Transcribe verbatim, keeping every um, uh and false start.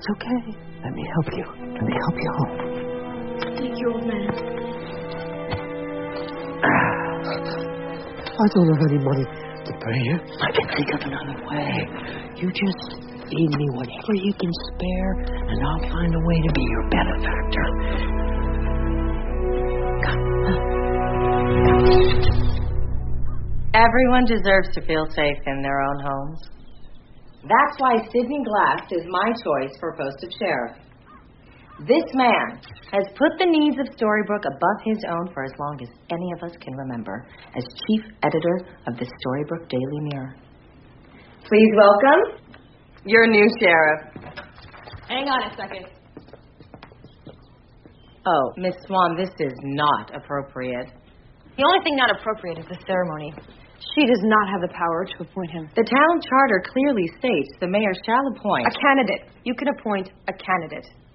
It's okay. Let me help you. Let me help you home. Thank you, old man. I don't have any money to pay you. I can think of another way. You just feed me whatever you can spare, and I'll find a way to be your benefactor. Everyone deserves to feel safe in their own homes. That's why Sidney Glass is my choice for post of sheriff. This man has put the needs of Storybrooke above his own for as long as any of us can remember as chief editor of the Storybrooke Daily Mirror. Please welcome your new sheriff. Hang on a second. Oh, Miss Swan, this is not appropriate. The only thing not appropriate is the ceremony. She does not have the power to appoint him. The town charter clearly states the mayor shall appoint A candidate. You can appoint a candidate.